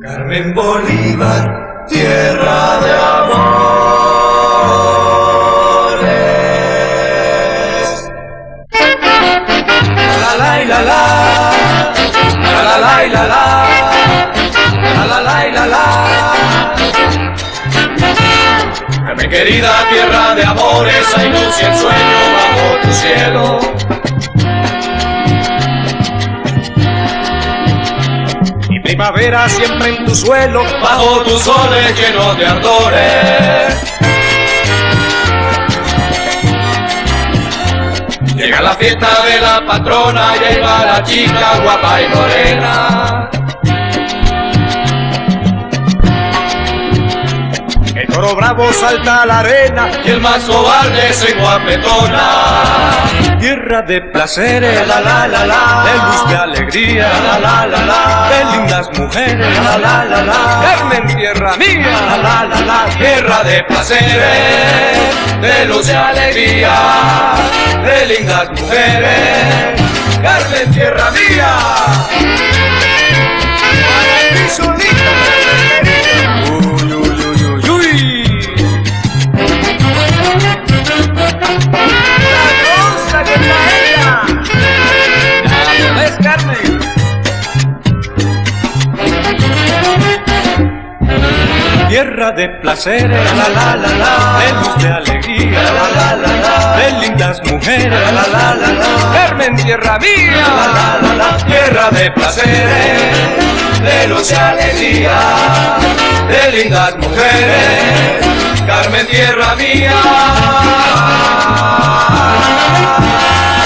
Carmen Bolívar, tierra de amores. La la la la, la la la la, la la la la. Carmen querida, tierra de amores, hay luz y ensueño bajo tu cielo. Primavera siempre en tu suelo, bajo tus soles llenos de ardores. Llega la fiesta de la patrona y ahí va la chica guapa y morena. El toro bravo salta a la arena y el más cobarde se guapetona. Tierra de placeres, la la la la, de luz de alegría, la la la la, de lindas mujeres, la la la la, Carmen tierra mía, la la la la, tierra de placeres, de luz de alegría, de lindas mujeres, Carmen tierra mía. Para ti solita, uy, uy, uy, uy, uy. Carmen. Tierra de placeres, la la la la, de luz de alegría, la la la la, de lindas mujeres, la la la la, Carmen tierra mía, la la la la, tierra de placeres, de luz de alegría, de lindas mujeres, Carmen tierra mía.